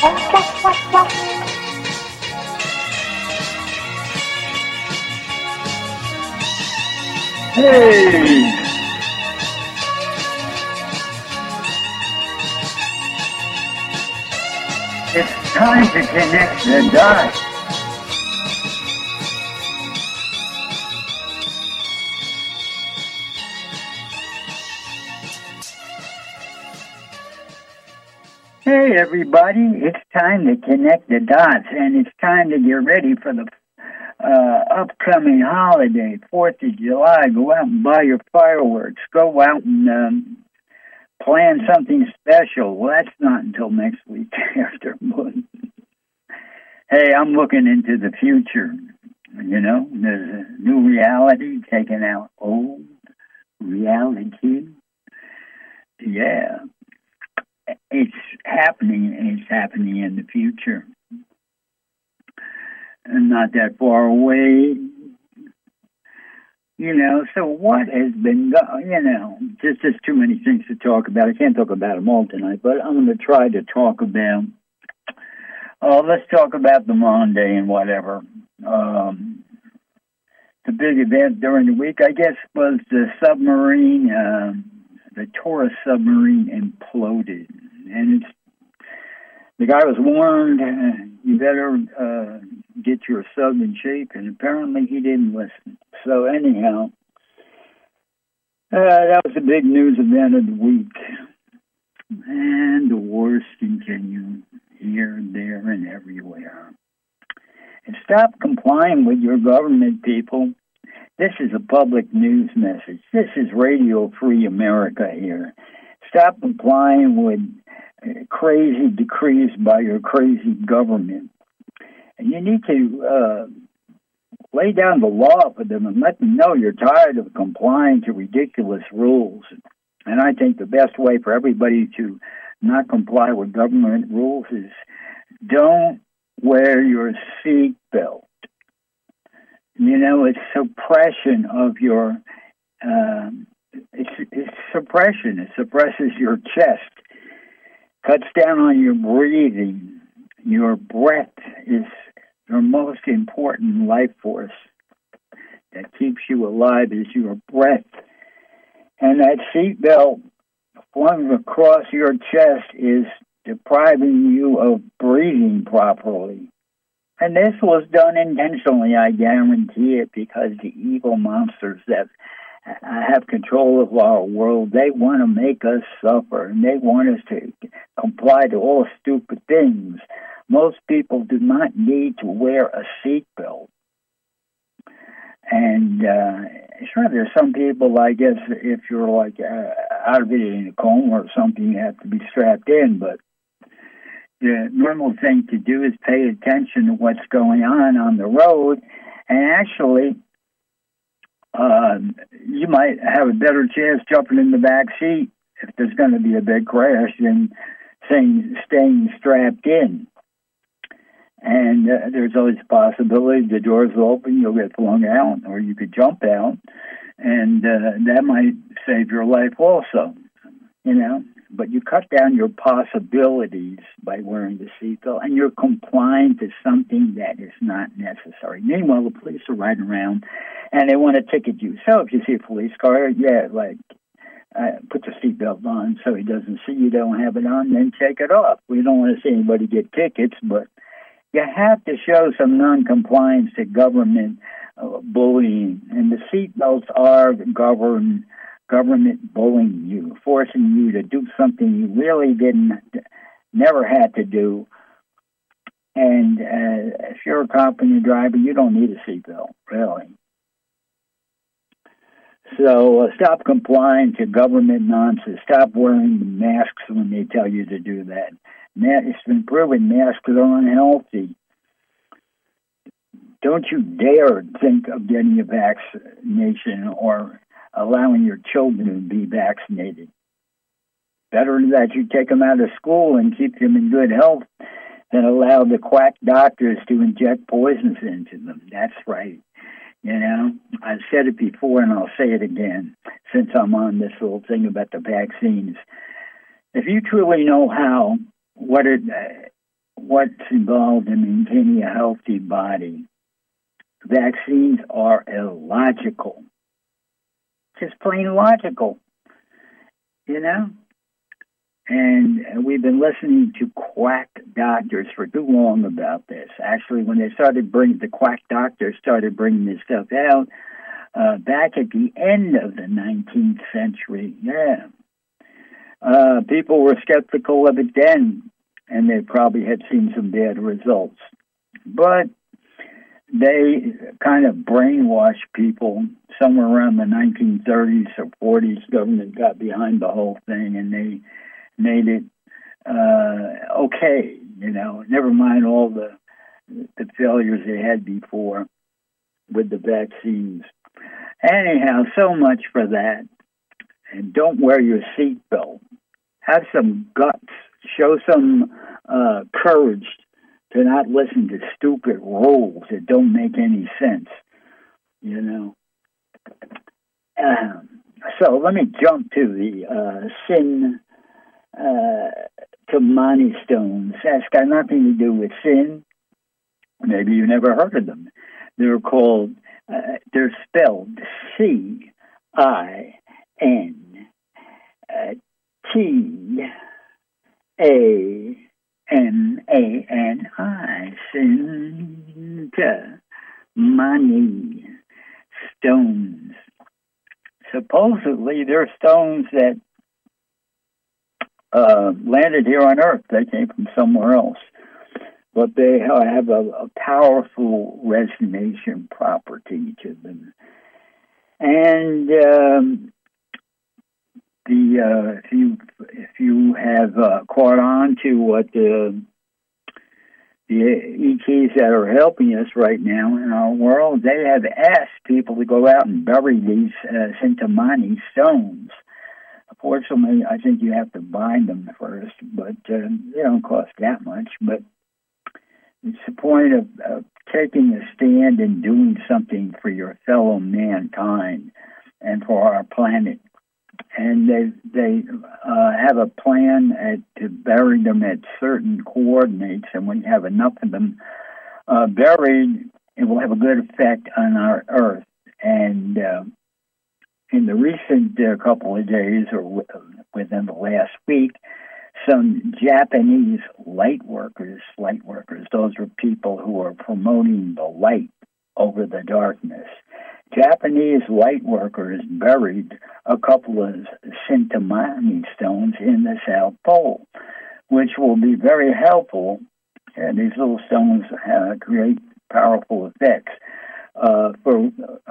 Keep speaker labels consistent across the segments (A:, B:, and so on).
A: Hey, it's time to connect the dots. Hey, everybody, it's time to connect the dots, and it's time to get ready for the upcoming holiday, 4th of July. Go out and buy your fireworks. Go out and plan something special. Well, that's not until next week after. Hey, I'm looking into the future. You know, there's a new reality taking out old reality. Yeah, it's happening, and it's happening in the future. And not that far away. You know, so what has been, just too many things to talk about. I can't talk about them all tonight, but I'm going to try to talk about, let's talk about the Monday and whatever. The big event during the week, I guess, was the submarine, the Taurus submarine imploded. And the guy was warned, you better get your sub in shape, and apparently he didn't listen. So anyhow, that was the big news event of the week. And the wars continue here, there, and everywhere. And stop complying with your government, people. This is a public news message. This is Radio Free America here. Stop complying with crazy decrees by your crazy government. And you need to lay down the law for them and let them know you're tired of complying to ridiculous rules. And I think the best way for everybody to not comply with government rules is don't wear your seatbelt. You know, it's suppression of your, it's suppression. It suppresses your chest, cuts down on your breathing. Your breath is your most important life force that keeps you alive is your breath. And that seatbelt flung across your chest is depriving you of breathing properly. And this was done intentionally, I guarantee it, because the evil monsters that have control of our world, they want to make us suffer, and they want us to comply to all stupid things. Most people do not need to wear a seatbelt. And sure, there's some people, I guess, if you're like out of it in a coma or something, you have to be strapped in. But the normal thing to do is pay attention to what's going on the road. And actually, you might have a better chance jumping in the back seat if there's going to be a big crash than staying strapped in. And there's always a possibility the doors will open, you'll get flung out, or you could jump out, and that might save your life also, you know. But you cut down your possibilities by wearing the seatbelt, and you're complying to something that is not necessary. Meanwhile, the police are riding around, and they want to ticket you. So if you see a police car, put the seatbelt on so he doesn't see you don't have it on, then take it off. We don't want to see anybody get tickets, but you have to show some non-compliance to government bullying, and the seatbelts are government bullying you, forcing you to do something you really never had to do. And if you're a company driver, you don't need a seatbelt, really. So stop complying to government nonsense. Stop wearing the masks when they tell you to do that. It's been proven masks are unhealthy. Don't you dare think of getting a vaccination or allowing your children to be vaccinated. Better that you take them out of school and keep them in good health than allow the quack doctors to inject poisons into them. That's right. You know, I've said it before and I'll say it again since I'm on this little thing about the vaccines. If you truly know what what's involved in maintaining a healthy body. Vaccines are illogical. Just plain illogical, you know? And we've been listening to quack doctors for too long about this. Actually, when the quack doctors started bringing this stuff out, back at the end of the 19th century, people were skeptical of it then, and they probably had seen some bad results. But they kind of brainwashed people somewhere around the 1930s or 40s. Government got behind the whole thing, and they made it okay, never mind all the failures they had before with the vaccines. Anyhow, so much for that. And don't wear your seatbelt. Have some guts. Show some courage to not listen to stupid rules that don't make any sense, So let me jump to the sin Tamani stones. That's got nothing to do with sin. Maybe you never heard of them. They're spelled Sintamani. Sintamani stones. Supposedly, they're stones that landed here on Earth. They came from somewhere else. But they have a powerful resonation property to them. And if you have caught on to what the ETs that are helping us right now in our world, they have asked people to go out and bury these Sintamani stones. Unfortunately, I think you have to bind them first, but they don't cost that much. But it's the point of taking a stand and doing something for your fellow mankind and for our planet. And they have a plan to bury them at certain coordinates, and when you have enough of them buried, it will have a good effect on our Earth. And in the recent couple of days, or within the last week, some Japanese light workers, those are people who are promoting the light over the darkness. Japanese light workers buried a couple of Sintamani stones in the South Pole, which will be very helpful. And these little stones create powerful effects for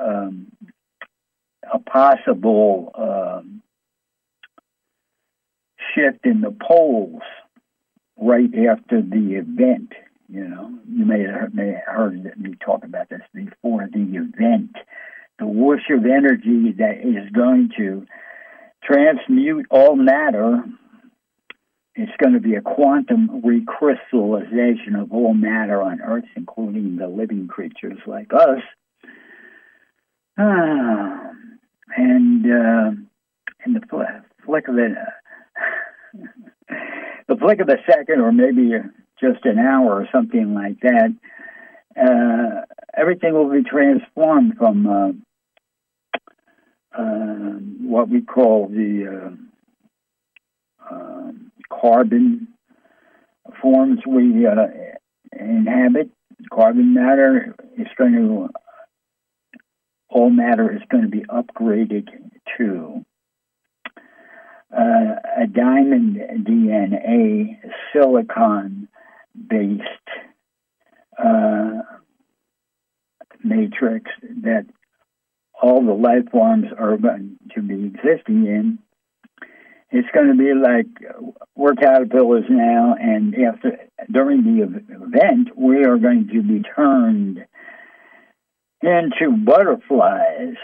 A: a possible shift in the poles right after the event. You may have heard me talk about this before the event. The whoosh of energy that is going to transmute all matter. It's going to be a quantum recrystallization of all matter on Earth, including the living creatures like us. And in the flick of a second, or maybe just an hour or something like that, everything will be transformed from what we call the carbon forms we inhabit. Carbon matter is all matter is going to be upgraded to a diamond DNA silicon-based matrix that all the life forms are going to be existing in. It's going to be like we're caterpillars now, and during the event, we are going to be turned into butterflies,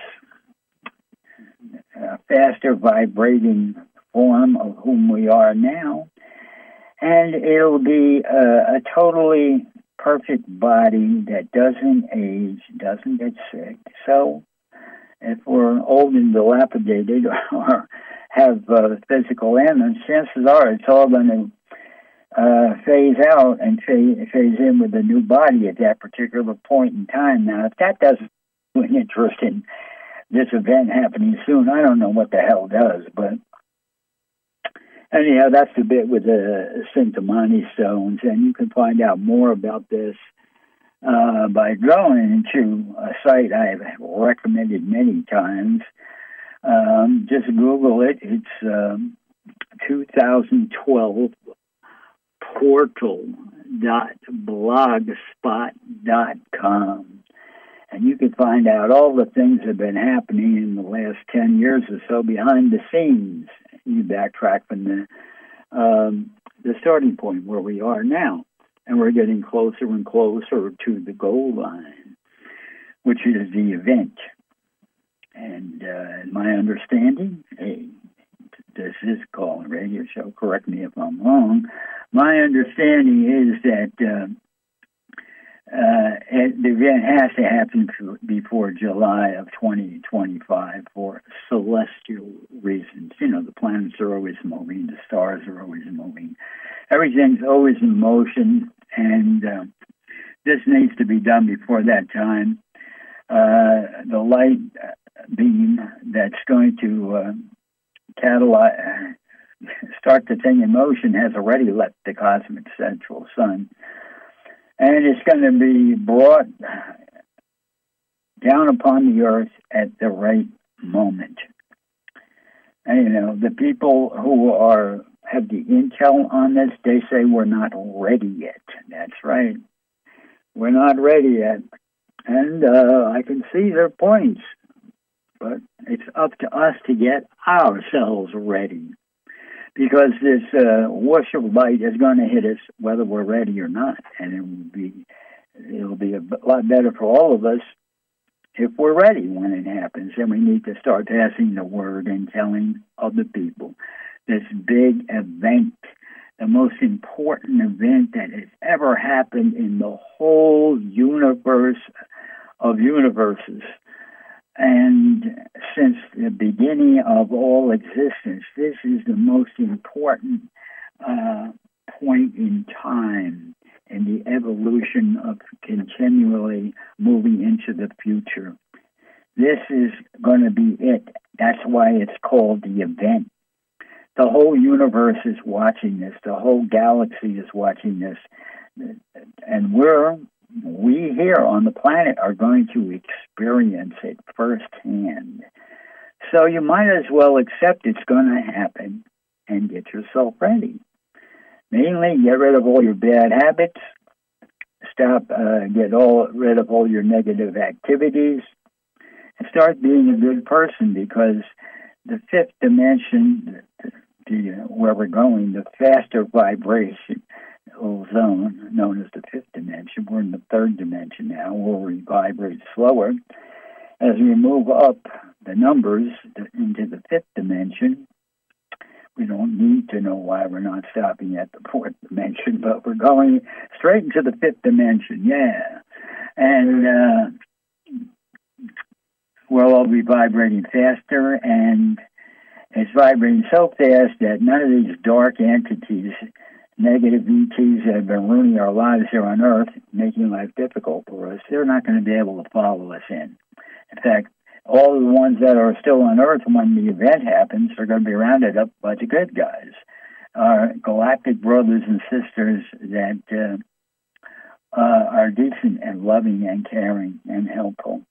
A: a faster vibrating form of whom we are now. And it'll be a totally perfect body that doesn't age, doesn't get sick. So if we're old and dilapidated or have physical ailments, chances are it's all going to phase out and phase in with a new body at that particular point in time. Now, if that doesn't have interest in this event happening soon, I don't know what the hell does. But anyhow, that's the bit with the Sintamani stones, and you can find out more about this by going to a site I've recommended many times. Just Google it. It's 2012 portal.blogspot.com. And you can find out all the things that have been happening in the last 10 years or so behind the scenes. You backtrack from the starting point where we are now. And we're getting closer and closer to the goal line, which is the event. And my understanding, this is called a radio show, correct me if I'm wrong, my understanding is that the event has to happen before July of 2025 for celestial reasons. You know, the planets are always moving, the stars are always moving. Everything's always in motion, and this needs to be done before that time. The light beam that's going to start the thing in motion has already left the cosmic central sun. And it's going to be brought down upon the earth at the right moment. And, you know, the people who have the intel on this, they say we're not ready yet. That's right. We're not ready yet. And I can see their points. But it's up to us to get ourselves ready. Because this whoosh of light is going to hit us whether we're ready or not. And it'll be a lot better for all of us if we're ready when it happens. And we need to start passing the word and telling other people this big event, the most important event that has ever happened in the whole universe of universes. And since the beginning of all existence, this is the most important point in time in the evolution of continually moving into the future. This is going to be it. That's why it's called the event. The whole universe is watching this. The whole galaxy is watching this. And we here on the planet are going to experience it firsthand. So you might as well accept it's going to happen and get yourself ready. Mainly, get rid of all your bad habits. Get rid of all your negative activities. And start being a good person, because the fifth dimension, where we're going, the faster vibration zone, known as the fifth dimension. We're in the third dimension now, where we vibrate slower. As we move up the numbers into the fifth dimension, we don't need to know why we're not stopping at the fourth dimension, but we're going straight into the fifth dimension, yeah. And we'll all be vibrating faster, and it's vibrating so fast that none of these dark entities, negative ETs that have been ruining our lives here on Earth, making life difficult for us, they're not going to be able to follow us in. In fact, all the ones that are still on Earth when the event happens are going to be rounded up by the good guys, our galactic brothers and sisters that are decent and loving and caring and helpful.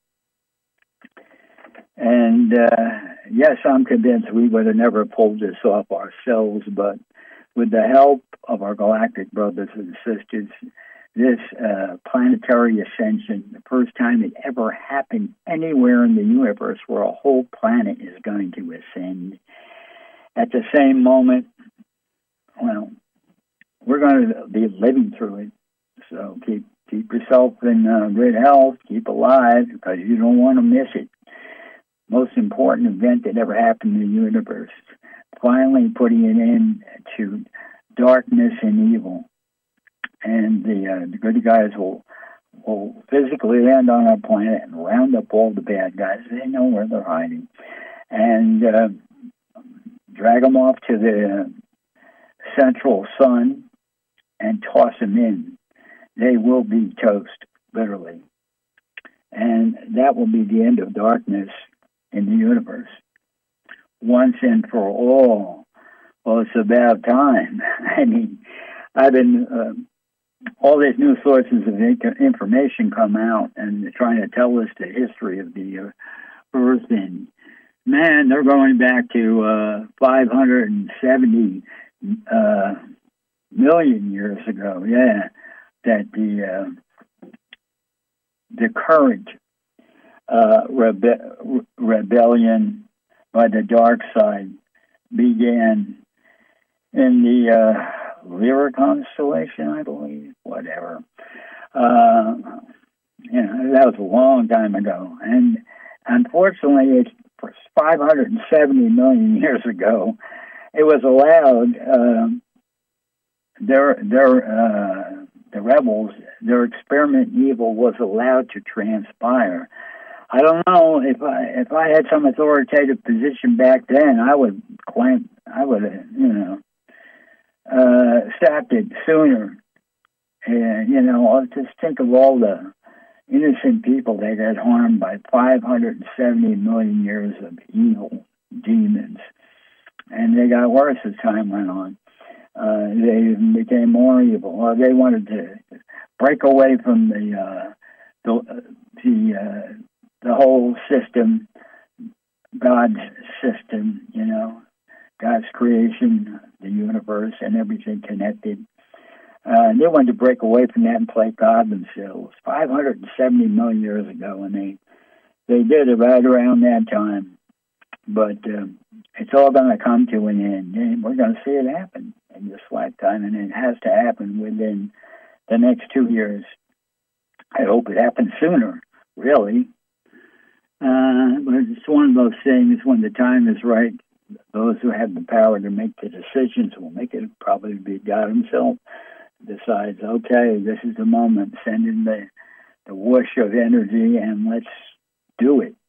A: And yes, I'm convinced we would have never pulled this off ourselves, but with the help of our galactic brothers and sisters, this planetary ascension, the first time it ever happened anywhere in the universe where a whole planet is going to ascend. At the same moment, well, we're going to be living through it. So keep yourself in good health, keep alive, because you don't want to miss it. Most important event that ever happened in the universe. Finally putting an end to darkness and evil. And the good guys will physically land on our planet and round up all the bad guys. They know where they're hiding. And drag them off to the central sun and toss them in, they will be toast, literally. And that will be the end of darkness in the universe. Once and for all. Well, it's about time. I mean, I've been, all these new sources of information come out and trying to tell us the history of the Earth. And, man, they're going back to 570 million years ago, yeah, that the current rebellion by the dark side began in the Lyra constellation, I believe, whatever. That was a long time ago. And unfortunately, it's 570 million years ago. It was allowed, the rebels, their experiment evil was allowed to transpire. I don't know if I had some authoritative position back then, I would claim, stopped it sooner. And, just think of all the innocent people that got harmed by 570 million years of evil demons. And they got worse as time went on. They became more evil. Or they wanted to break away from the whole system, God's system, God's creation, the universe, and everything connected. They wanted to break away from that and play God themselves. 570 million years ago, and they did it right around that time. But it's all going to come to an end, and we're going to see it happen in this lifetime, and it has to happen within the next 2 years. I hope it happens sooner, really. But it's one of those things, when the time is right, those who have the power to make the decisions will make it. Probably be God himself decides, okay, this is the moment, send in the whoosh of energy and let's do it.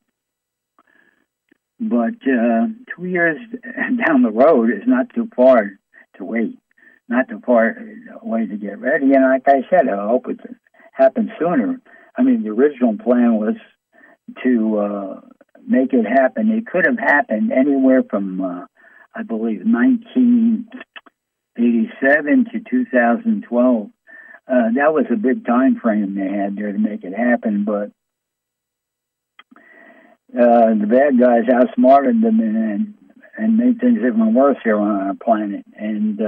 A: But 2 years down the road is not too far to wait, not too far away to get ready. And like I said, I hope it happens sooner. I mean, the original plan was to make it happen. It could have happened anywhere from, I believe, 1987 to 2012. That was a big time frame they had there to make it happen, but the bad guys outsmarted them and made things even worse here on our planet. And,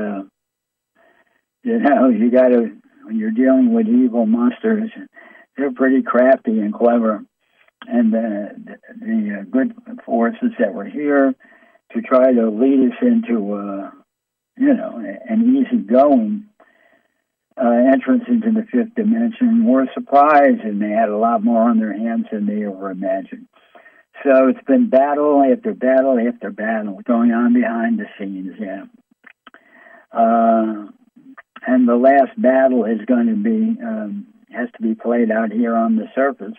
A: you got to, when you're dealing with evil monsters, they're pretty crafty and clever. And the good forces that were here to try to lead us into, an easy-going entrance into the fifth dimension were surprised, and they had a lot more on their hands than they ever imagined. So it's been battle after battle after battle going on behind the scenes, yeah. And the last battle is going to be, has to be played out here on the surface.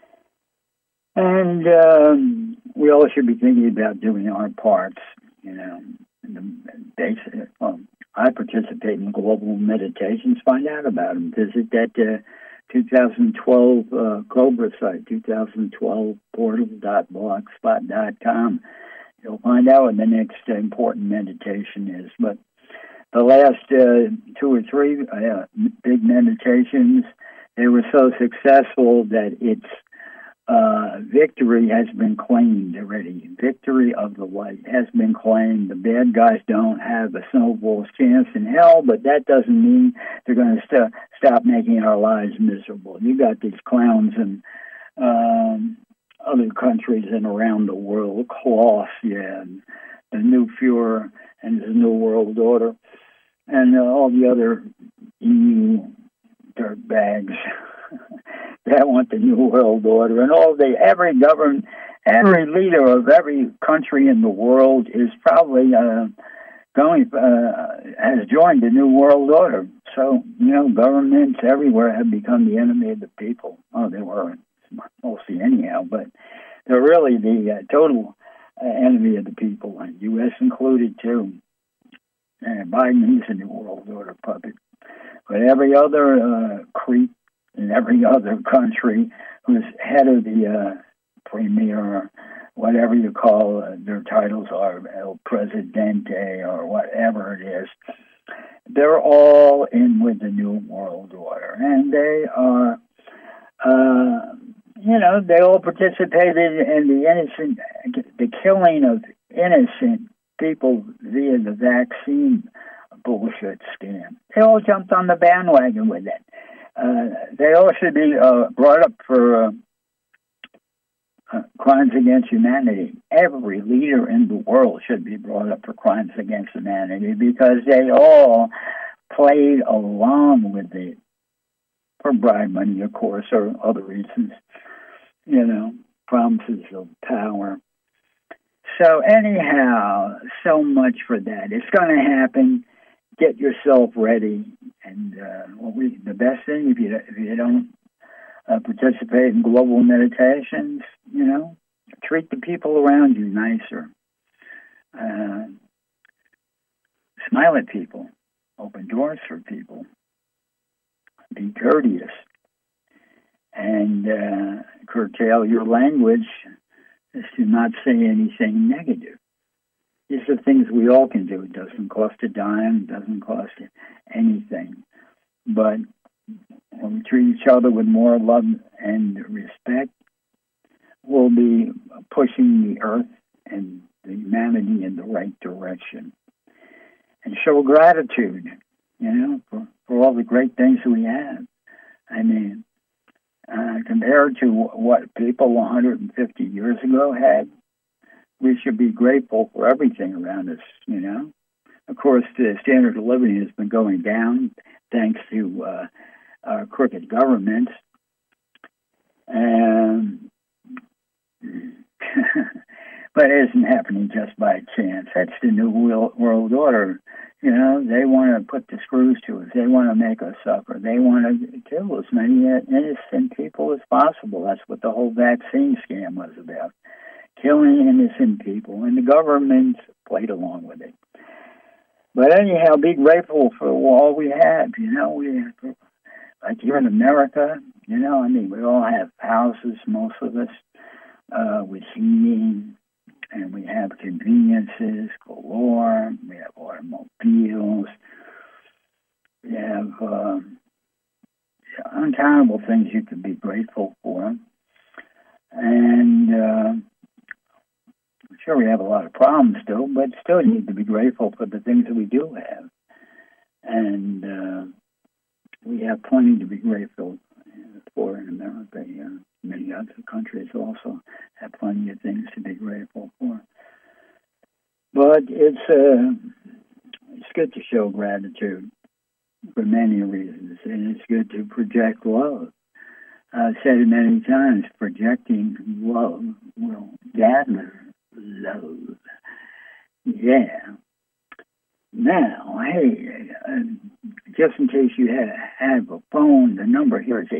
A: And we all should be thinking about doing our parts, I participate in global meditations. Find out about them. Visit that 2012 Cobra site, 2012portal.blogspot.com. You'll find out what the next important meditation is. But the last 2 or 3 big meditations, they were so successful that its victory has been claimed already. Victory of the light has been claimed. The bad guys don't have a snowball's chance in hell, but that doesn't mean they're going to stop making our lives miserable. You got these clowns in other countries and around the world, Klaus, and the new Fuhrer and his New World Order, and all the other EU dirtbags that want the New World Order, and every government, every leader of every country in the world is probably has joined the New World Order. So, governments everywhere have become the enemy of the people. Oh, they were mostly anyhow, but they're really the total enemy of the people, and U.S. included too. And Biden is a New World Order puppet. But every other creep in every other country who's head of the premier, or whatever you call their titles are, El Presidente or whatever it is, they're all in with the New World Order. And they are, they all participated in the killing of innocent people via the vaccine bullshit scam. They all jumped on the bandwagon with it. They all should be brought up for crimes against humanity. Every leader in the world should be brought up for crimes against humanity because they all played along with it for bribe money, of course, or other reasons, promises of power. So anyhow, so much for that. It's going to happen. Get yourself ready. And the best thing, if you don't participate in global meditations, treat the people around you nicer. Smile at people. Open doors for people. Be courteous. And curtail your language is to not say anything negative. These are things we all can do. It doesn't cost a dime. It doesn't cost anything. But when we treat each other with more love and respect, we'll be pushing the earth and the humanity in the right direction. And show gratitude, for all the great things we have. I mean, compared to what people 150 years ago had, we should be grateful for everything around us, Of course, the standard of living has been going down thanks to our crooked governments. But it isn't happening just by chance. That's the New World Order. They want to put the screws to us. They want to make us suffer. They want to kill as many innocent people as possible. That's what the whole vaccine scam was about. Killing innocent people. And the government played along with it. But anyhow, be grateful for all we have. Like here in America, we all have houses, most of us, with heating. And we have conveniences galore. We have automobiles. We have uncountable things you can be grateful for. And I'm sure we have a lot of problems still, but still you need to be grateful for the things that we do have. And we have plenty to be grateful for in America. Many other countries also have plenty of things to be grateful for. But it's good to show gratitude for many reasons, and it's good to project love. I've said it many times, projecting love will gather love. Yeah. Now, hey, just in case you have a phone, the number here is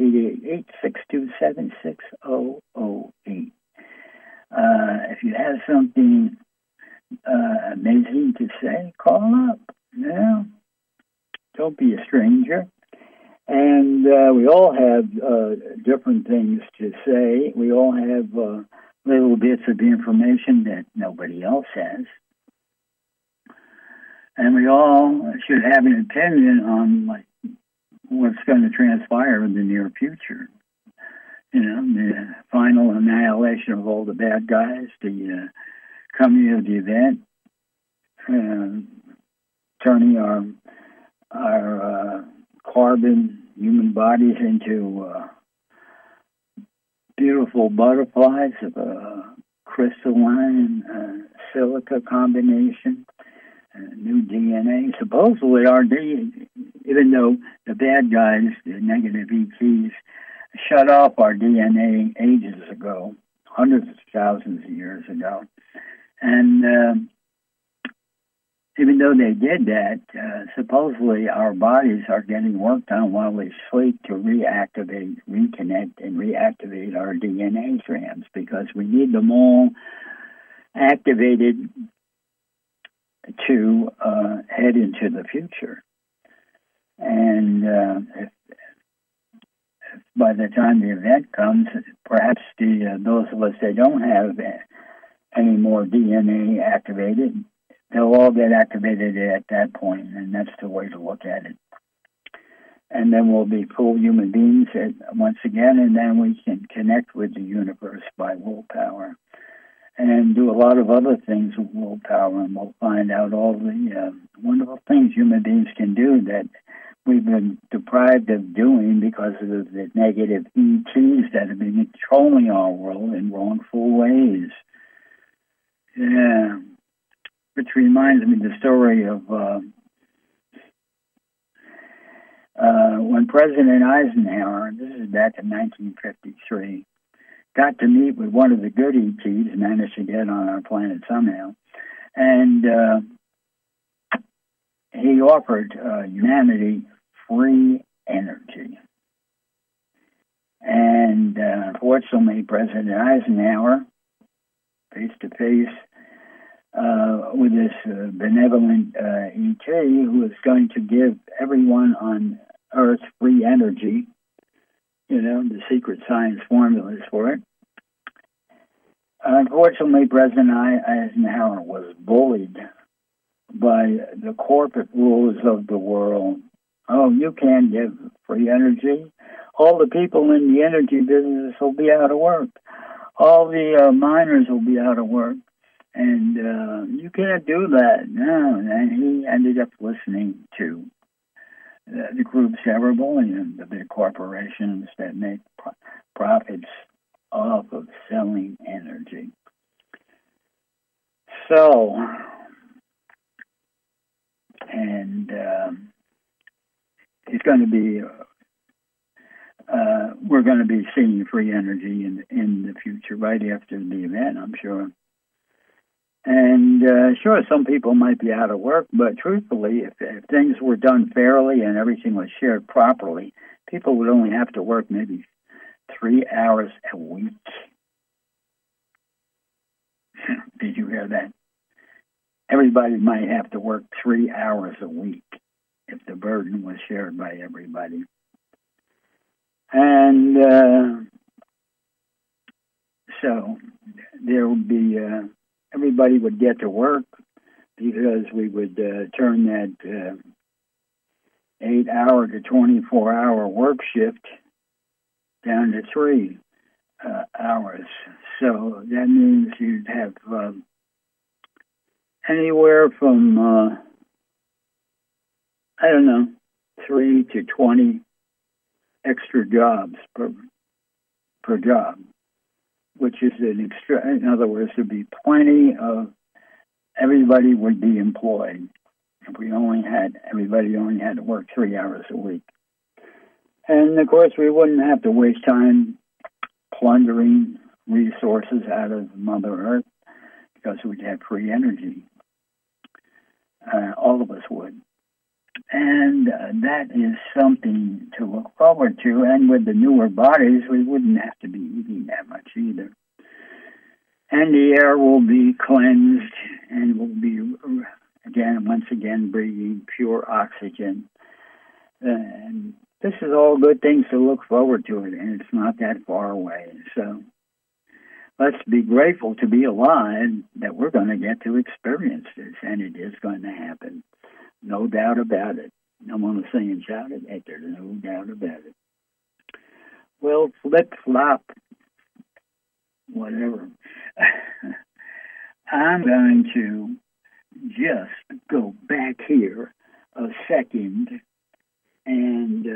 A: 888-627-6008. If you have something amazing to say, call up. Don't be a stranger. And we all have different things to say. We all have little bits of information that nobody else has. And we all should have an opinion on what's going to transpire in the near future. The final annihilation of all the bad guys, the coming of the event, turning our carbon human bodies into beautiful butterflies of a crystalline silica combination. New DNA. Supposedly our DNA, even though the bad guys, the negative ETs, shut off our DNA ages ago, hundreds of thousands of years ago. And even though they did that, supposedly our bodies are getting worked on while we sleep to reactivate, reconnect, and reactivate our DNA strands because we need them all activated to head into the future. And if by the time the event comes, perhaps those of us that don't have any more DNA activated, they'll all get activated at that point, and that's the way to look at it. And then we'll be full human beings once again, and then we can connect with the universe by willpower and do a lot of other things with willpower, and we'll find out all the wonderful things human beings can do that we've been deprived of doing because of the negative ETs that have been controlling our world in wrongful ways. Yeah. Which reminds me of the story of when President Eisenhower, this is back in 1953, got to meet with one of the good ETs, managed to get on our planet somehow, and he offered humanity free energy. And unfortunately, President Eisenhower, face-to-face with this benevolent ET who was going to give everyone on Earth free energy, the secret science formulas for it. Unfortunately, President Eisenhower was bullied by the corporate rulers of the world. Oh, you can't give free energy. All the people in the energy business will be out of work. All the miners will be out of work. And you can't do that. No. And he ended up listening to the groups several and the big corporations that make profits off of selling energy. So, and it's going to be, we're going to be seeing free energy in the future, right after the event, I'm sure. And sure, some people might be out of work, but truthfully, if things were done fairly and everything was shared properly, people would only have to work maybe 3 hours a week. Did you hear that? Everybody might have to work 3 hours a week if the burden was shared by everybody. And so there would be... everybody would get to work because we would turn that 8-hour to 24-hour work shift down to 3 hours. So that means you'd have anywhere from, 3 to 20 extra jobs per job, which is an extra, in other words, there'd be plenty of, everybody would be employed if everybody only had to work 3 hours a week. And of course, we wouldn't have to waste time plundering resources out of Mother Earth because we'd have free energy. All of us would. And that is something to look forward to. And with the newer bodies, we wouldn't have to be eating that much either. And the air will be cleansed, and we'll be, once again, breathing pure oxygen. And this is all good things to look forward to, and it's not that far away. So let's be grateful to be alive that we're going to get to experience this, and it is going to happen. No doubt about it. I want to sing and shout it. There's no doubt about it. Well, flip-flop, whatever. I'm going to just go back here a second, and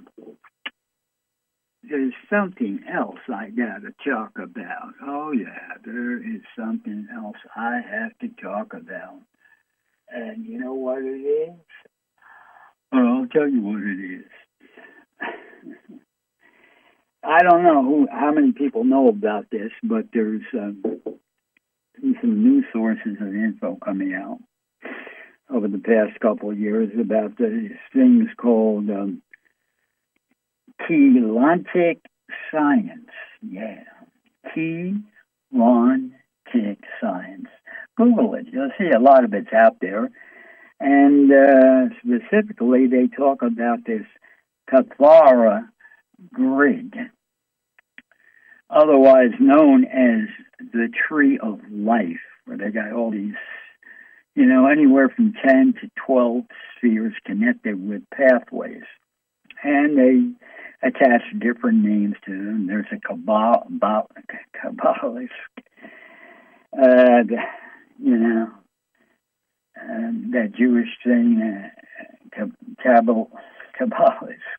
A: there's something else I got to talk about. Oh, yeah, there is something else I have to talk about. And you know what it is? Well, I'll tell you what it is. I don't know how many people know about this, but there's some news sources of info coming out over the past couple of years about these things called Keylontic science. Yeah, Keylontic science. Google it. You'll see a lot of it's out there. And specifically, they talk about this Kathara grid, otherwise known as the Tree of Life, where they got all these, anywhere from 10 to 12 spheres connected with pathways. And they attach different names to them. There's a Kabbalist, that Jewish thing, Kabbalist,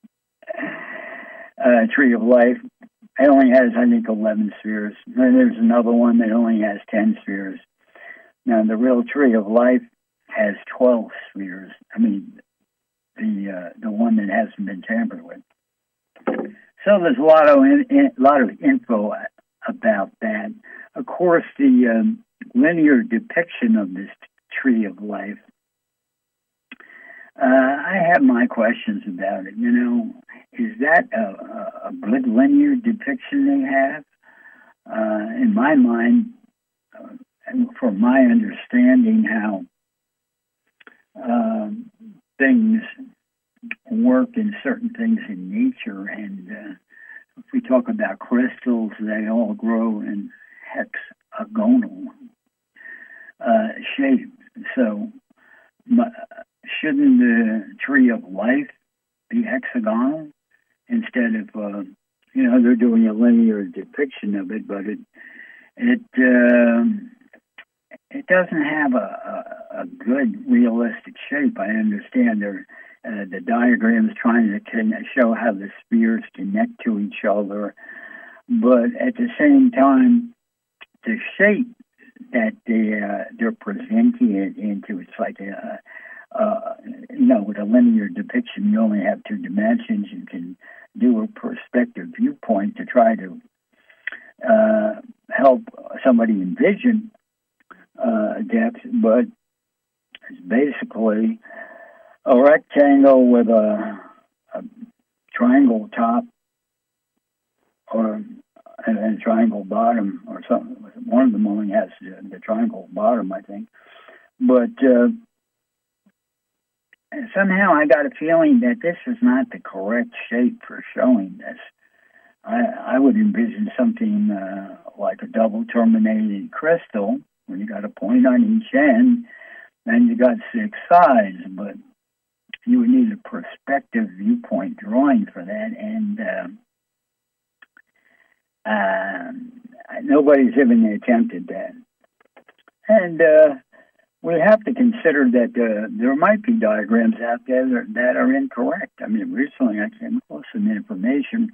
A: Tree of Life. It only has, I think, 11 spheres. Then there's another one that only has 10 spheres. Now, the real Tree of Life has 12 spheres. I mean, the one that hasn't been tampered with. So there's a lot of info about that. Of course, the linear depiction of this Tree of Life, I have my questions about it. Is that a good linear depiction they have? In my mind, from my understanding how things work in certain things in nature, and if we talk about crystals, they all grow in hexagonal shape. So shouldn't the Tree of Life be hexagonal instead of, they're doing a linear depiction of it, but it doesn't have a good realistic shape. I understand the diagrams trying to show how the spheres connect to each other, but at the same time, the shape that they're presenting it into, it's like with a linear depiction, you only have two dimensions. You can do a perspective viewpoint to try to help somebody envision depth, but it's basically a rectangle with a triangle top or a triangle bottom or something. One of them only has the triangle bottom, I think. But somehow I got a feeling that this is not the correct shape for showing this. I would envision something like a double terminated crystal, where you got a point on each end, and you got 6 sides, but you would need a perspective viewpoint drawing for that, and nobody's even attempted that. And we have to consider that there might be diagrams out there that are incorrect. I mean, recently I came across some information.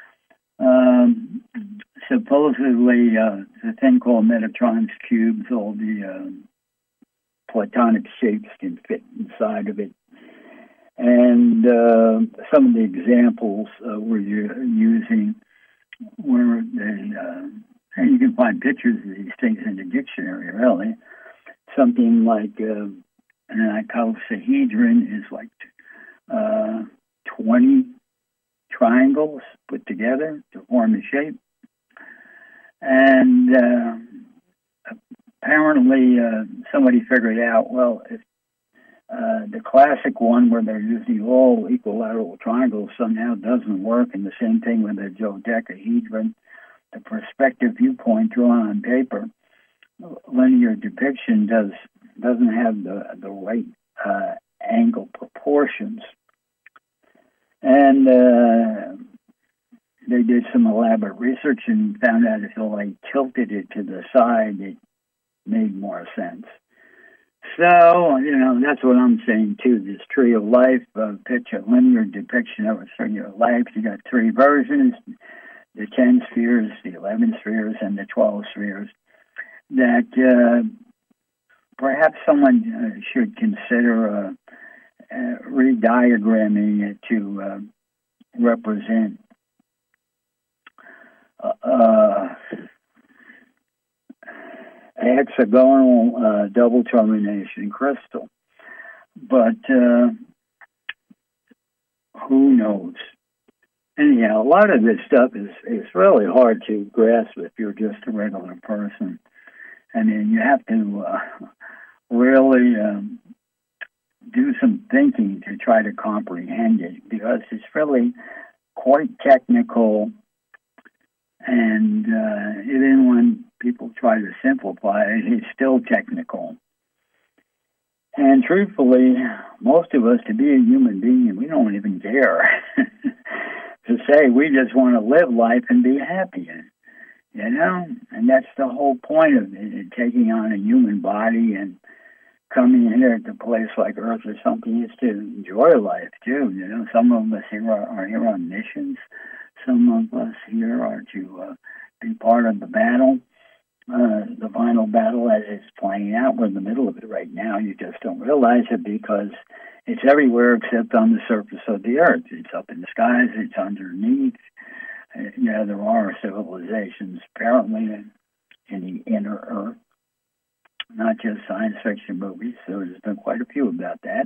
A: Supposedly, the thing called Metatron's cubes, all the platonic shapes can fit inside of it. And some of the examples we're using were and you can find pictures of these things in the dictionary, really. Something like an icosahedron is like 20 triangles put together to form a shape. And apparently somebody figured out, well, if the classic one where they're using all equilateral triangles somehow doesn't work, and the same thing with the dodecahedron, the perspective viewpoint drawn on paper, linear depiction doesn't have the right angle proportions. And they did some elaborate research and found out if they tilted it to the side, it made more sense. So, that's what I'm saying, too. This Tree of Life, picture linear depiction of a Tree of Life. You got 3 versions, the 10 spheres, the 11 spheres, and the 12 spheres, that perhaps someone should consider rediagramming it to represent a hexagonal double termination crystal. But who knows? Anyhow, a lot of this stuff is really hard to grasp if you're just a regular person. I mean, you have to really do some thinking to try to comprehend it, because it's really quite technical, and even when people try to simplify it, it's still technical. And truthfully, most of us, to be a human being, we don't even care to say we just want to live life and be happy, you know? And that's the whole point of it, taking on a human body and coming here at a place like Earth or something, is to enjoy life too. You know, some of us here are here on missions. Some of us here are to be part of the battle, the final battle as it's playing out. We're in the middle of it right now. You just don't realize it because it's everywhere except on the surface of the Earth. It's up in the skies. It's underneath. Yeah, there are civilizations apparently in the inner Earth, not just science fiction movies. So there's been quite a few about that.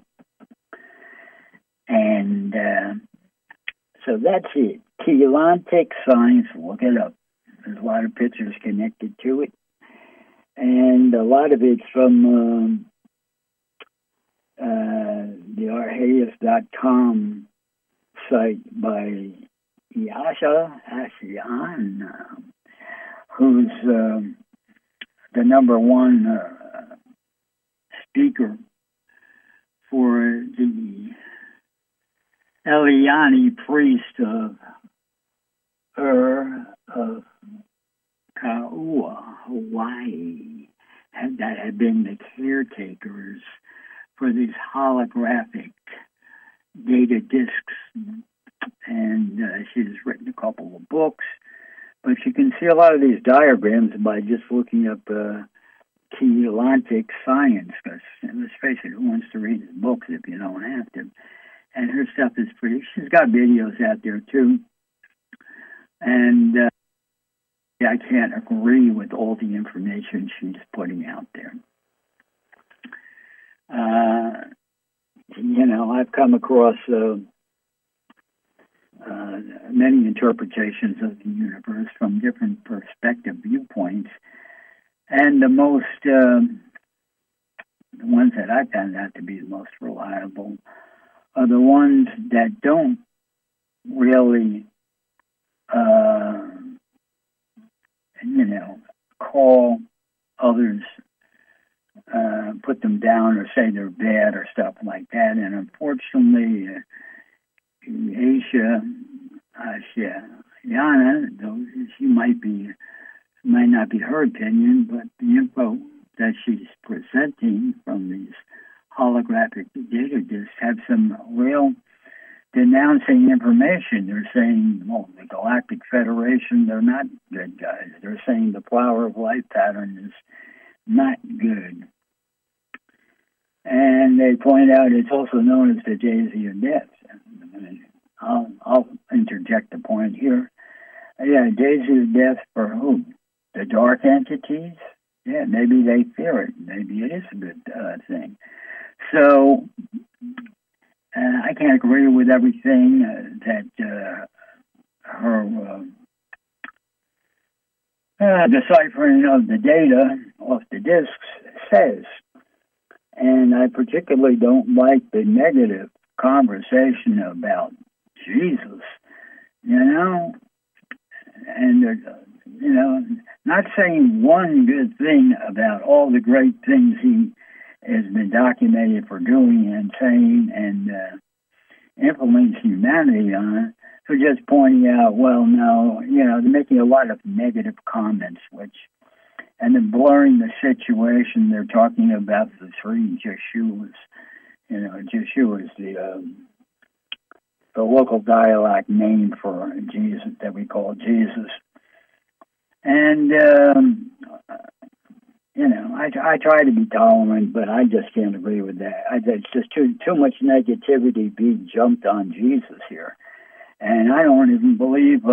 A: And so that's it. Keylontic science, look it up. There's a lot of pictures connected to it. And a lot of it's from the Arrhenius.com site by Yasha Ashian, who's the number one speaker for the Eliani priest of of Kauai, Hawaii, and that had been the caretakers for these holographic data discs. And she's written a couple of books, but you can see a lot of these diagrams by just looking up Keylontic science, because let's face it, who wants to read his books if you don't have to? And her stuff is pretty. She's got videos out there too. And I can't agree with all the information she's putting out there. You know, I've come across many interpretations of the universe from different perspective viewpoints. And the ones that I found out to be the most reliable are the ones that don't really call others, put them down or say they're bad or stuff like that. And unfortunately, Yana, though she might not be her opinion, but the info that she's presenting from these holographic data discs have some real denouncing information. They're saying, well, the Galactic Federation, they're not good guys. They're saying the flower of life pattern is not good. And they point out it's also known as the Daisy of Death. I'll interject a point here. Yeah, Daisy of Death for who? The dark entities? Yeah, maybe they fear it. Maybe it is a good thing. So I can't agree with everything that her deciphering of the data off the discs says. And I particularly don't like the negative conversation about Jesus, and not saying one good thing about all the great things he has been documented for doing and saying and influencing humanity on, so just pointing out, well, no, they're making a lot of negative comments, and then blurring the situation. They're talking about the three Jeshuas. Jeshua is the local dialect name for Jesus that we call Jesus. And, I try to be tolerant, but I just can't agree with that. It's just too much negativity being jumped on Jesus here. And I don't even believe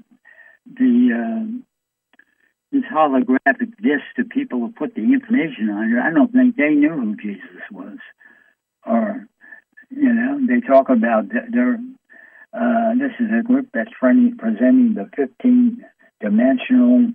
A: this holographic disc that people have put the information on it. I don't think they knew who Jesus was. Or, they talk about this is a group that's presenting the 15-dimensional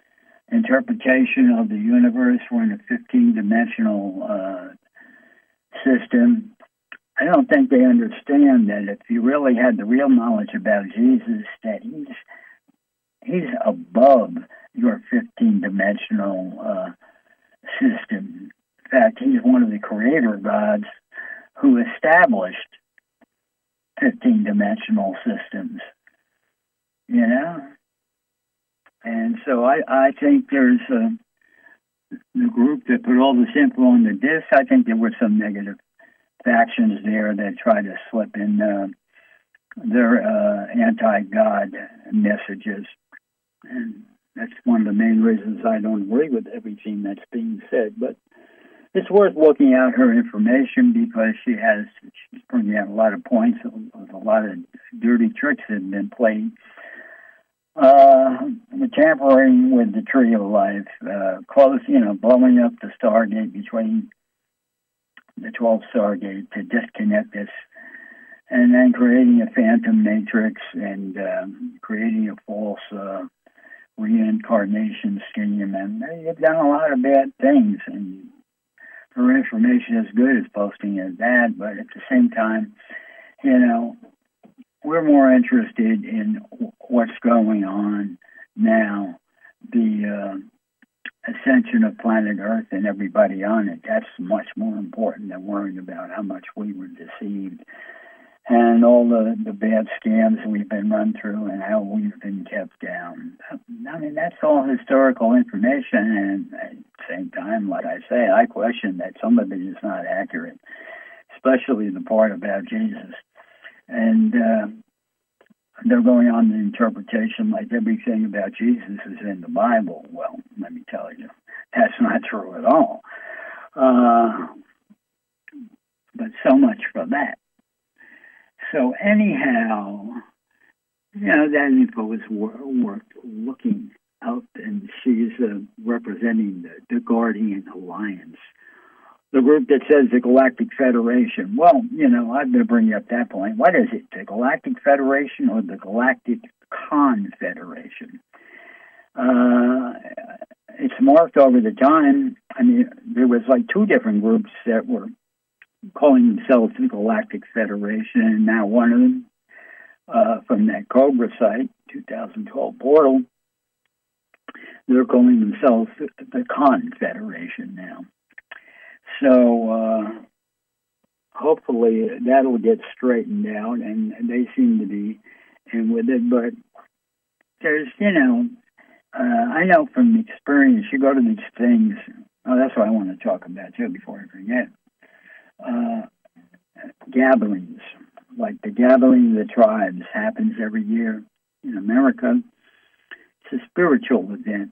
A: interpretation of the universe. We're in a 15-dimensional system, I don't think they understand that if you really had the real knowledge about Jesus, that he's above your 15-dimensional system. In fact, he's one of the creator gods who established 15-dimensional systems, you know? And so I think there's the group that put all this info on the disc. I think there were some negative factions there that tried to slip in their anti-God messages. And that's one of the main reasons I don't agree with everything that's being said. But it's worth looking at her information because she's bringing out a lot of points of a lot of dirty tricks that have been played. The tampering with the tree of life, blowing up the Stargate between the 12th Stargate to disconnect us, and then creating a phantom matrix and creating a false reincarnation scheme. And they've done a lot of bad things, and her information is good as posting as that, but at the same time, we're more interested in what's going on now, the ascension of planet Earth and everybody on it. That's much more important than worrying about how much we were deceived and all the bad scams we've been run through and how we've been kept down. I mean, that's all historical information, and at the same time, like I say, I question that some of it is not accurate, especially the part about Jesus. And they're going on the interpretation like everything about Jesus is in the Bible. Well, let me tell you, that's not true at all. But so much for that. So anyhow, that info is worth looking up, and she's representing the Guardian Alliance, the group that says the Galactic Federation. Well, I've been bringing up that point. What is it, the Galactic Federation or the Galactic Confederation? It's morphed over the time. I mean, there was like two different groups that were calling themselves the Galactic Federation, and now one of them, from that Cobra site, 2012 portal, they're calling themselves the Confederation now. So hopefully that'll get straightened out, and they seem to be in with it. But there's, I know from experience, you go to these things. Oh, that's what I want to talk about too before I forget. Gatherings, like the Gathering of the Tribes, happens every year in America. It's a spiritual event.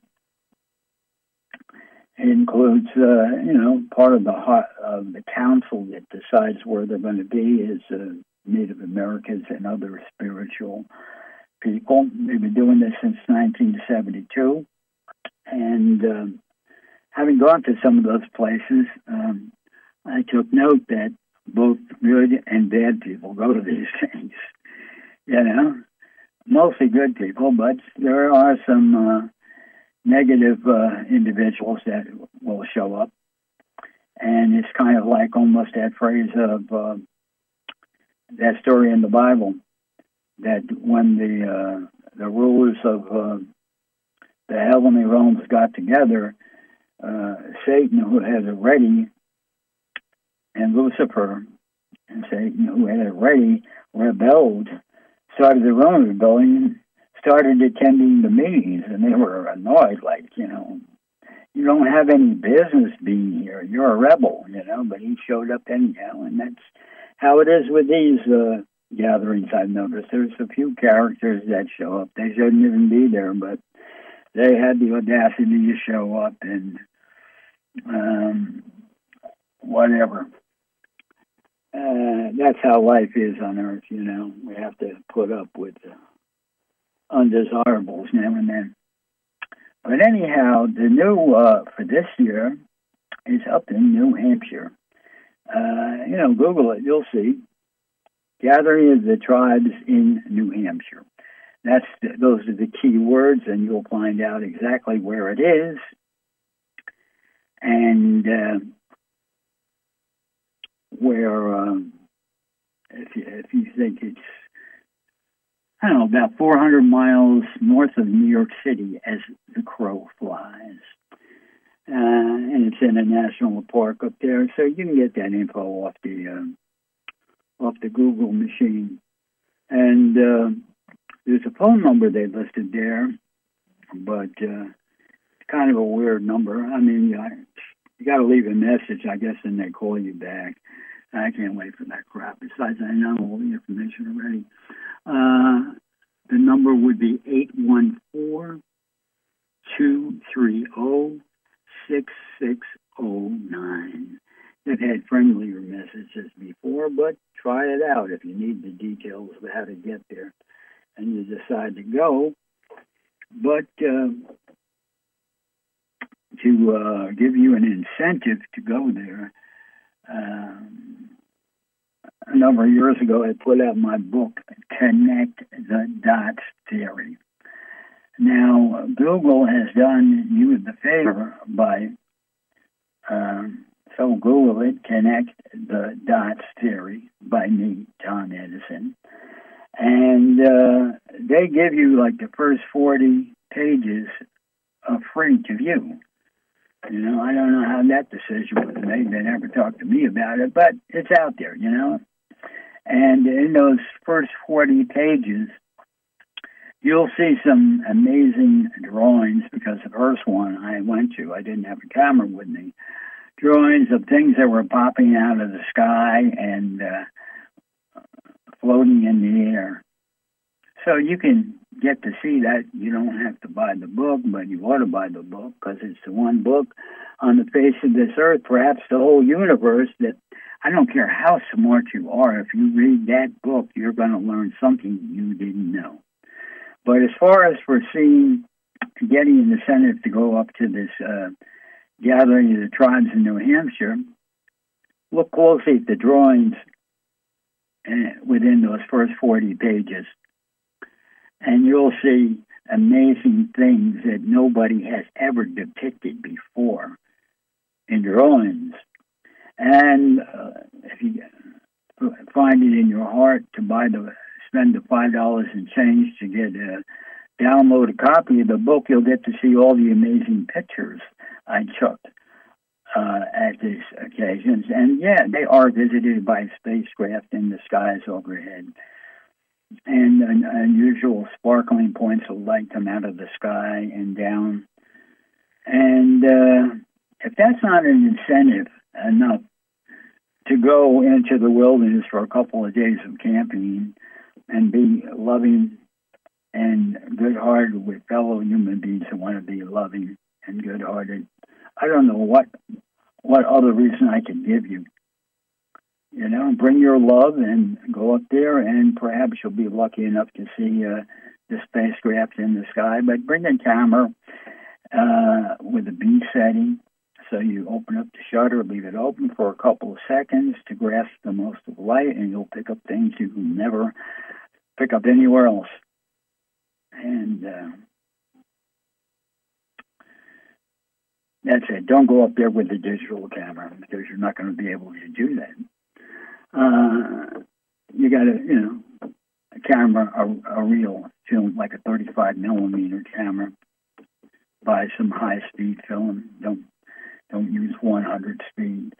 A: It includes, part of the council that decides where they're going to be is Native Americans and other spiritual people. They've been doing this since 1972. And having gone to some of those places, I took note that both good and bad people go to these things. Mostly good people, but there are some negative individuals that will show up. And it's kind of like almost that phrase of that story in the Bible, that when the rulers of the heavenly realms got together, Satan, who had it ready, and Lucifer and Satan, who had it ready, rebelled, started their own rebellion, started attending the meetings, and they were annoyed, like, you don't have any business being here. You're a rebel, but he showed up anyhow, and that's how it is with these gatherings, I've noticed. There's a few characters that show up. They shouldn't even be there, but they had the audacity to show up, and whatever. That's how life is on Earth, We have to put up with undesirables now and then. But anyhow, the new for this year is up in New Hampshire. Google it, you'll see. Gathering of the Tribes in New Hampshire. Those are the key words, and you'll find out exactly where it is. And where if you think it's, I don't know, about 400 miles north of New York City as the crow flies. And it's in a national park up there, so you can get that info off the Google machine. And there's a phone number they listed there, but it's kind of a weird number. I mean, you got to leave a message, I guess, and they call you back. I can't wait for that crap. Besides, I know all the information already. The number would be 814-230-6609. They've had friendlier messages before, but try it out if you need the details of how to get there and you decide to go. But to give you an incentive to go there, a number of years ago, I put out my book, Connect the Dots Theory. Now, Google has done you the favor by, so Google it, Connect the Dots Theory by me, Tom Edison. And they give you like the first 40 pages free to view. You know, I don't know how that decision was made. They never talked to me about it, but it's out there, you know. And in those first 40 pages, you'll see some amazing drawings, because the first one I went to, I didn't have a camera with me, drawings of things that were popping out of the sky and floating in the air. So you can get to see that. You don't have to buy the book, but you ought to buy the book, because it's the one book on the face of this earth, perhaps the whole universe, that I don't care how smart you are, if you read that book, you're going to learn something you didn't know. But as far as for getting an incentive to go up to this gathering of the tribes in New Hampshire, look closely at the drawings within those first 40 pages. And you'll see amazing things that nobody has ever depicted before in drawings. And if you find it in your heart to spend the $5 and change to download a copy of the book, you'll get to see all the amazing pictures I took at these occasions. And yeah, they are visited by spacecraft in the skies overhead. And unusual sparkling points of light come out of the sky and down. And if that's not an incentive enough to go into the wilderness for a couple of days of camping and be loving and good-hearted with fellow human beings who want to be loving and good-hearted, I don't know what other reason I can give you. You know, bring your love and go up there, and perhaps you'll be lucky enough to see the spacecraft in the sky. But bring a camera with a B setting. So you open up the shutter, leave it open for a couple of seconds to grasp the most of light, and you'll pick up things you can never pick up anywhere else. And that's it. Don't go up there with the digital camera, because you're not going to be able to do that. You got a camera, a real film, like a 35 millimeter camera. Buy some high speed film. Don't use 100 speed.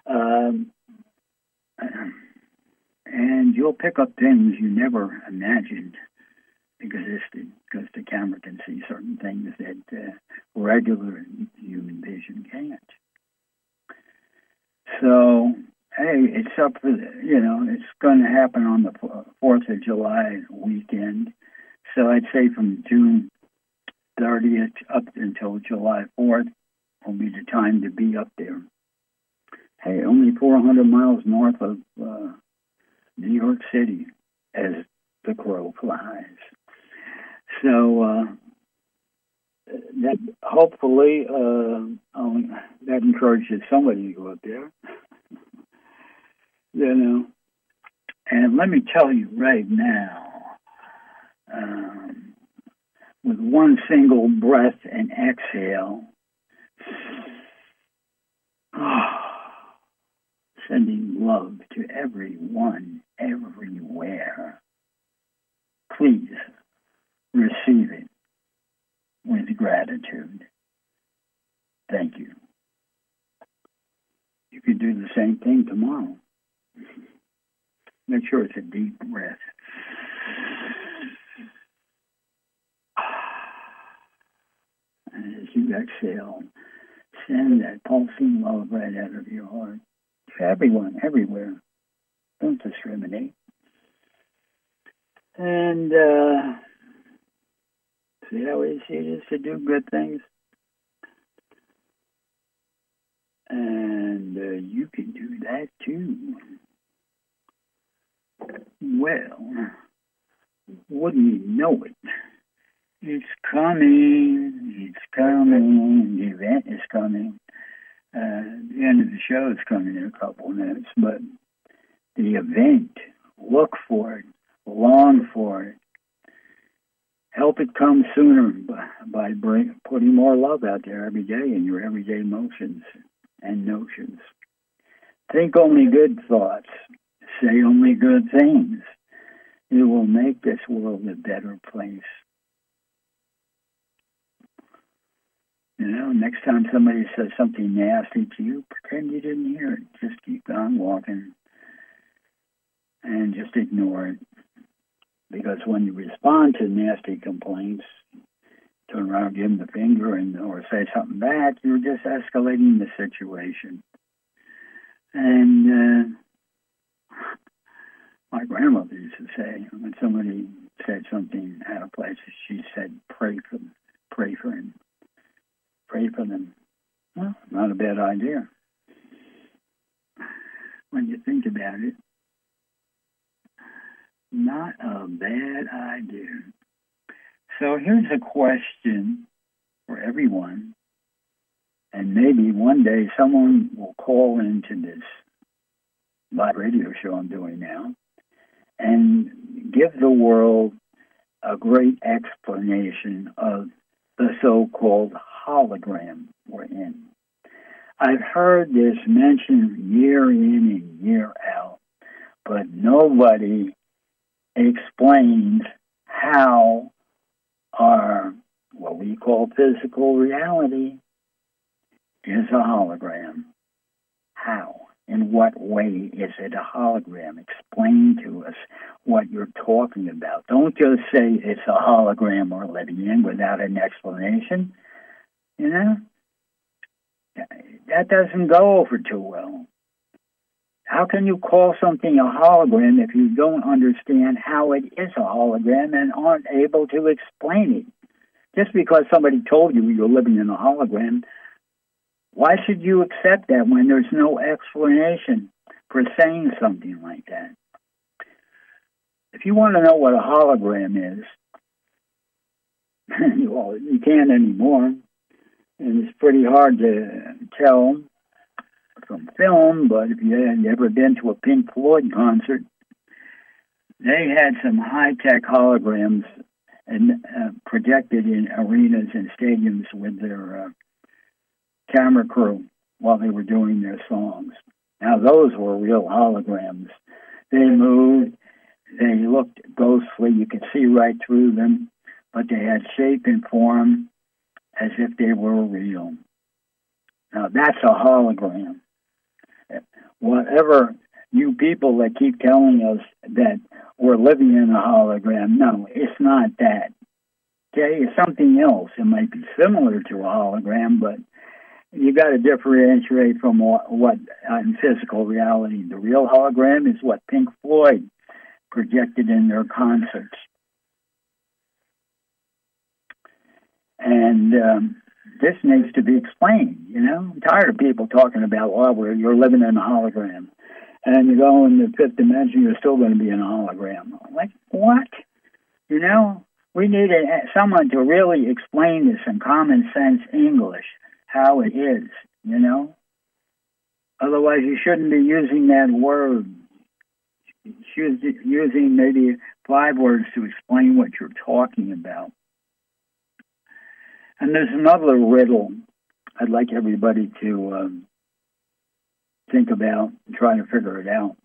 A: And you'll pick up things you never imagined existed, because the camera can see certain things that regular human vision can't. So, hey, it's up for, it's going to happen on the 4th of July weekend. So I'd say from June 30th up until July 4th will be the time to be up there. Hey, only 400 miles north of New York City, as the crow flies. So that hopefully that encourages somebody to go up there. And let me tell you right now, with one single breath and exhale, sending love to everyone, everywhere. Please receive it with gratitude. Thank you. You can do the same thing tomorrow. Make sure it's a deep breath. And as you exhale, send that pulsing love right out of your heart to everyone, everywhere. Don't discriminate. And see how easy it is to do good things? And you can do that too. Well, wouldn't you know it? It's coming. It's coming. The event is coming. The end of the show is coming in a couple of minutes, but the event, look for it, long for it. Help it come sooner by putting more love out there every day in your everyday motions and notions. Think only good thoughts. Say only good things. It will make this world a better place. You know, next time somebody says something nasty to you, pretend you didn't hear it. Just keep on walking and just ignore it. Because when you respond to nasty complaints, turn around, give them the finger, or say something back, you're just escalating the situation. And my grandmother used to say, when somebody said something out of place, she said, pray for them, pray for him, pray for them. Well, not a bad idea. When you think about it, not a bad idea. So here's a question for everyone, and maybe one day someone will call into this live radio show I'm doing now and give the world a great explanation of the so-called hologram we're in. I've heard this mentioned year in and year out, but nobody explains how our, what we call physical reality, is a hologram. How? In what way is it a hologram? Explain to us what you're talking about. Don't just say it's a hologram we're living in without an explanation. You know? That doesn't go over too well. How can you call something a hologram if you don't understand how it is a hologram and aren't able to explain it? Just because somebody told you you're living in a hologram, why should you accept that when there's no explanation for saying something like that? If you want to know what a hologram is, well, you can't anymore. And it's pretty hard to tell from film, but if you had ever been to a Pink Floyd concert, they had some high-tech holograms and projected in arenas and stadiums with their camera crew while they were doing their songs. Now, those were real holograms. They moved, they looked ghostly, you could see right through them, but they had shape and form as if they were real. Now, that's a hologram. Whatever you people that keep telling us that we're living in a hologram, no, it's not that. Okay, it's something else. It might be similar to a hologram, but you got to differentiate from what in physical reality. The real hologram is what Pink Floyd projected in their concerts. And this needs to be explained, you know. I'm tired of people talking about, you're living in a hologram. And you go in the fifth dimension, you're still going to be in a hologram. Like, what? You know, we need someone to really explain this in common sense English, how it is, you know. Otherwise, you shouldn't be using that word. Using maybe 5 words to explain what you're talking about. And there's another riddle I'd like everybody to think about and try to figure it out.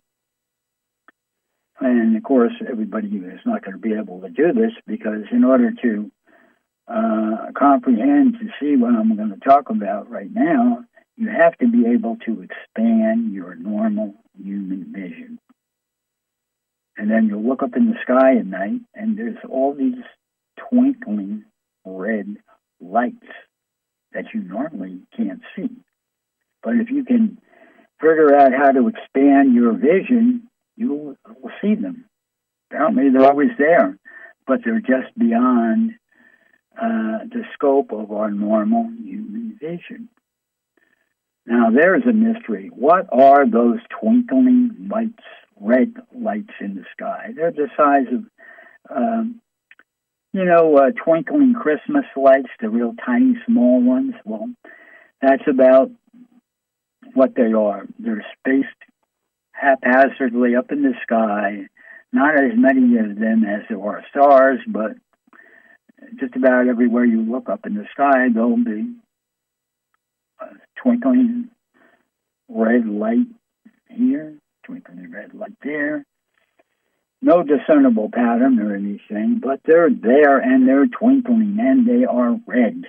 A: And of course, everybody is not going to be able to do this because in order to comprehend, to see what I'm going to talk about right now, you have to be able to expand your normal human vision. And then you'll look up in the sky at night, and there's all these twinkling red lights that you normally can't see. But if you can figure out how to expand your vision, you will see them. Apparently, they're always there, but they're just beyond the scope of our normal human vision. Now, there's a mystery. What are those twinkling lights, red lights in the sky? They're the size of, twinkling Christmas lights, the real tiny, small ones. Well, that's about what they are. They're spaced haphazardly up in the sky. Not as many of them as there are stars, but just about everywhere you look up in the sky, there'll be a twinkling red light here, twinkling red light there. No discernible pattern or anything, but they're there and they're twinkling and they are red.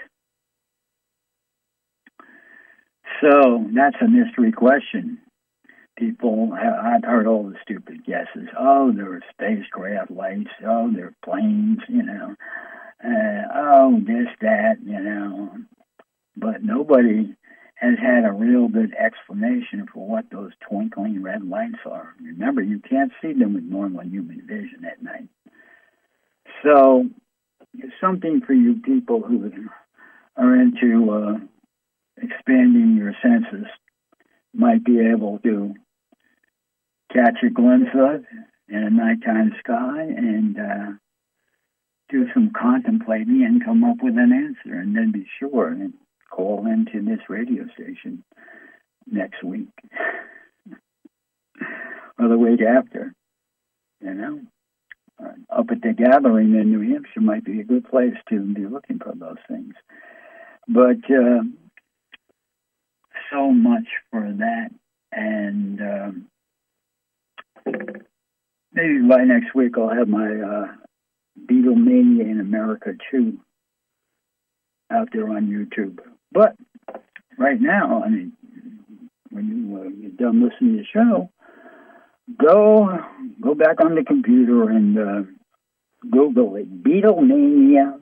A: So that's a mystery question. People, I've heard all the stupid guesses. Oh, there are spacecraft lights. Oh, there are planes, oh, this, that, But nobody has had a real good explanation for what those twinkling red lights are. Remember, you can't see them with normal human vision at night. So it's something for you people who are into expanding your senses might be able to catch a glimpse of in a nighttime sky and do some contemplating and come up with an answer, and then be sure and call into this radio station next week or the week after. Up at the gathering in New Hampshire might be a good place to be looking for those things. But so much for that, and maybe by next week I'll have my Beatlemania in America 2 out there on YouTube. But right now, when you're done listening to the show, go back on the computer and Google it. Beatlemania,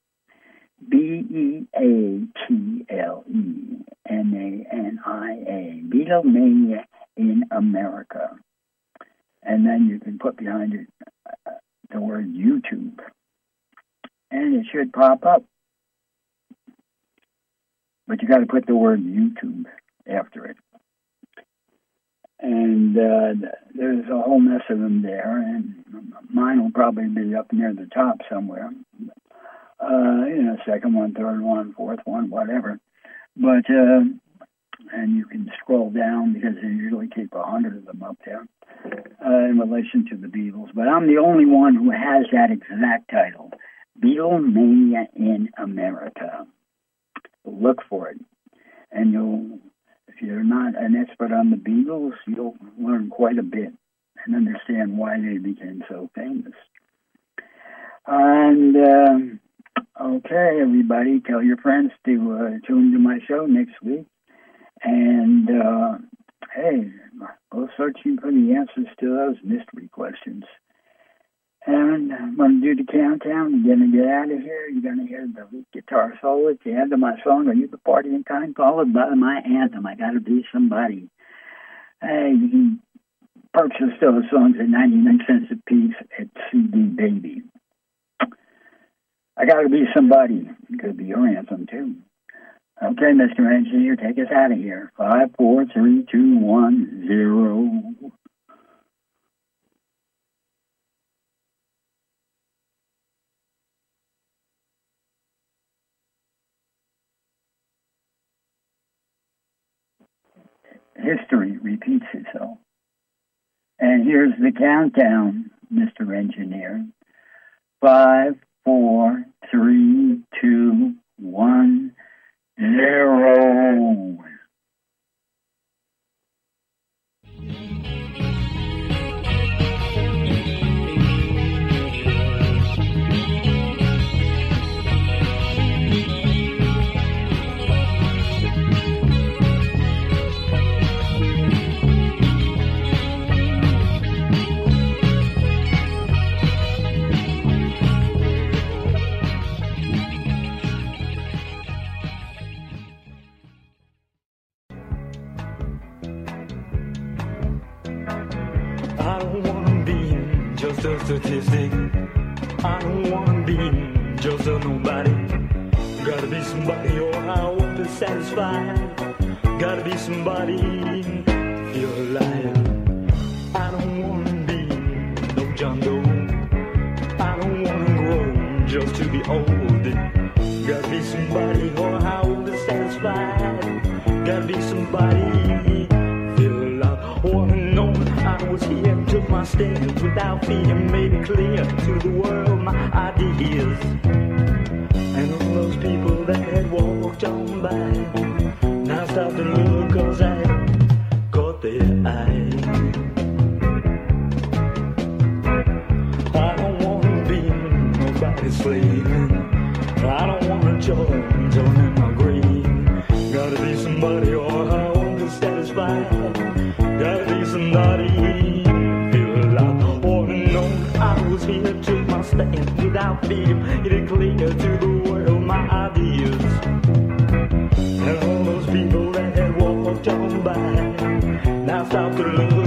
A: Beatlemania, Beatlemania in America. And then you can put behind it the word YouTube. And it should pop up. But you got to put the word YouTube after it. And there's a whole mess of them there, and mine will probably be up near the top somewhere. Second one, third one, fourth one, whatever. But and you can scroll down because they usually keep 100 of them up there in relation to the Beatles. But I'm the only one who has that exact title, Beatlemania in America. Look for it, and if you're not an expert on the Beatles, you'll learn quite a bit and understand why they became so famous. And okay, everybody, tell your friends to tune to my show next week. And hey, go searching for the answers to those mystery questions. And I'm going to do the countdown. You're going to get out of here. You're going to hear the lead guitar solo at the end of my song, Are You the Partying Kind? Followed by my anthem, I Gotta Be Somebody. Hey, you can purchase those songs at 99 cents a piece at CD Baby. I Gotta Be Somebody could be your anthem, too. Okay, Mr. Engineer, take us out of here. 5, 4, 3, 2, 1, 0. History repeats itself. And here's the countdown, Mr. Engineer. 5, 4, 3, 2, 1, 0.
B: I don't wanna be just a nobody. Gotta be somebody or I won't be satisfied. Gotta be somebody to feel alive. I don't wanna be no John Doe. I don't wanna grow just to be old. Gotta be somebody or I won't be satisfied. Gotta be somebody feel alive. Wanna know I was here, took my stand without fear, made it clear to the world my ideas. And all those people that had walked on by now stop and look, cause I caught their eye. I don't wanna be nobody's slave. I don't wanna join in my grave. Gotta be somebody or I won't be satisfied. Gotta be somebody feel alive. Wanna know I was here, took my stand without fear, made it clear to the world my ideas. And all those people that had walked on by now stop to look.